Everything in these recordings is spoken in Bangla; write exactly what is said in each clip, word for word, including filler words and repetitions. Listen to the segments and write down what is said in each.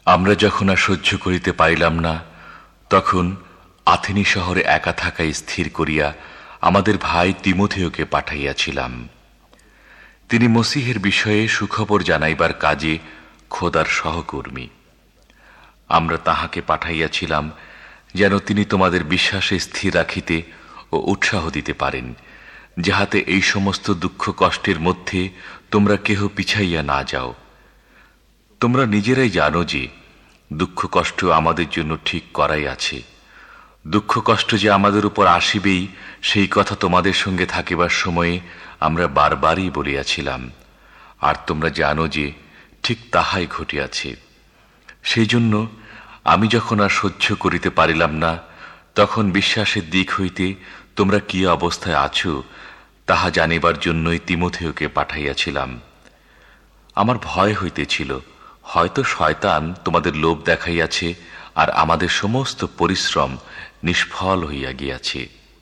আমরা যখন আর সহ্য করিতে পারিলাম না, তখন আথেনি শহরে একা থাকাই স্থির করিয়া আমাদের ভাই তিমোথেওকে পাঠাইয়াছিলাম। তিনি মসীহের বিষয়ে সুখবর জানাইবার কাজে খোদার সহকর্মী। আমরা তাহাকে পাঠাইয়াছিলাম যেন তিনি তোমাদের বিশ্বাসে স্থির রাখিতে ও উৎসাহ দিতে পারেন, যাহাতে এই সমস্ত দুঃখ কষ্টের মধ্যে তোমরা কেহ পিছাইয়া না যাও। তোমরা নিজেরাই জানো যে দুঃখ কষ্ট আমাদের জন্য ঠিক করাই আছে। দুঃখ কষ্ট যে আমাদের উপর আসিবেই, সেই কথা তোমাদের সঙ্গে থাকিবার সময়ে আমরা বারবারই বলিয়াছিলাম, আর তোমরা জানো যে ঠিক তাহাই ঘটিয়াছে। সেই জন্য আমি যখন আর সহ্য করিতে পারিলাম না, তখন বিশ্বাসের দিক হইতে তোমরা কি অবস্থায় আছো তাহা জানিবার জন্যই তিমোথেওকে পাঠাইয়াছিলাম। আমার ভয় হইতেছিল, হয়তো শয়তান তোমাদের লোভ দেখাইয়াছে আর আমাদের সমস্ত পরিশ্রম নিষ্ফল হইয়া গিয়াছে।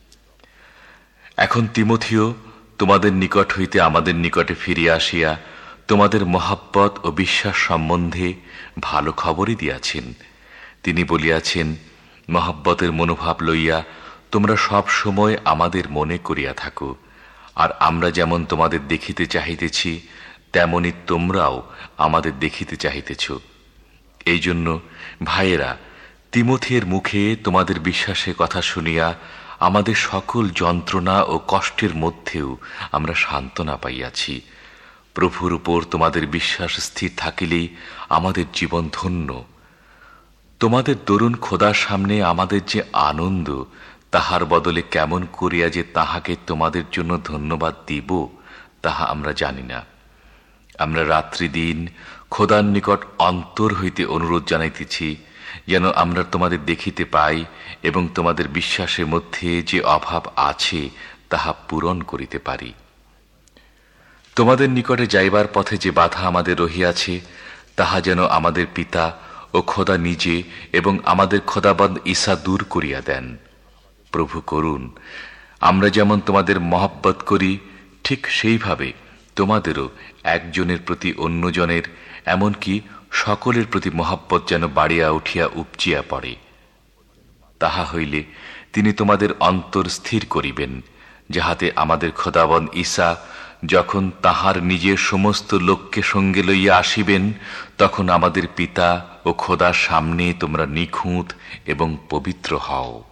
এখন তিমোথেও তোমাদের নিকট হইতে আমাদের নিকটে ফিরিয়া আসিয়া তোমাদের মহাব্বত ও বিশ্বাস সম্বন্ধে ভালো খবরই দিয়াছেন। তিনি বলিয়াছেন, মহাব্বতের মনোভাব লইয়া তোমরা সব সময় আমাদের মনে করিয়া থাকো, আর আমরা যেমন তোমাদের দেখিতে চাহিতেছি তেমনি তোমরাও আমাদের দেখিতে চাহিতেছ। এই জন্য ভাইয়েরা, তিমোথের মুখে তোমাদের বিশ্বাসের কথা শুনিয়া আমাদের সকল যন্ত্রণা ও কষ্টের মধ্যেও আমরা সান্ত্বনা পাইয়াছি। প্রভুর উপর তোমাদের বিশ্বাস স্থির থাকিলেই আমাদের জীবন ধন্য। তোমাদের দরুন খোদার সামনে আমাদের যে আনন্দ, তাহার বদলে কেমন করিয়া যে তাহাকে তোমাদের জন্য ধন্যবাদ দিব তাহা আমরা জানি না। আমরা রাত্রি দিন খোদার নিকট অন্তর হইতে অনুরোধ জানাইতেছি, যেন আমরা তোমাদের দেখিতে পাই এবং তোমাদের বিশ্বাসের মধ্যে যে অভাব আছে তাহা পূরণ করিতে পারি। তোমাদের নিকটে যাইবার পথে যে বাধা আমাদের রহিয়াছে, তাহা যেন আমাদের পিতা ও খোদা নিজে এবং আমাদের খোদাবন্দ ঈসা দূর করিয়া দেন। প্রভু করুন, আমরা যেমন তোমাদের মহব্বত করি, ঠিক সেইভাবে তোমাদেরও একজনের প্রতি অন্যজনের, এমনকি সকলের প্রতি মহব্বত যেন বাড়িয়া উঠিয়া উপচিয়া পড়ে। তাহা হইলে তিনি তোমাদের অন্তর স্থির করিবেন, যাহাতে আমাদের খোদাবন্দ ঈসা যখন তাহার নিজের সমস্ত লোককে সঙ্গে লইয়া আসিবেন, তখন আমাদের পিতা ও খোদার সামনে তোমরা নিখুঁত এবং পবিত্র হও।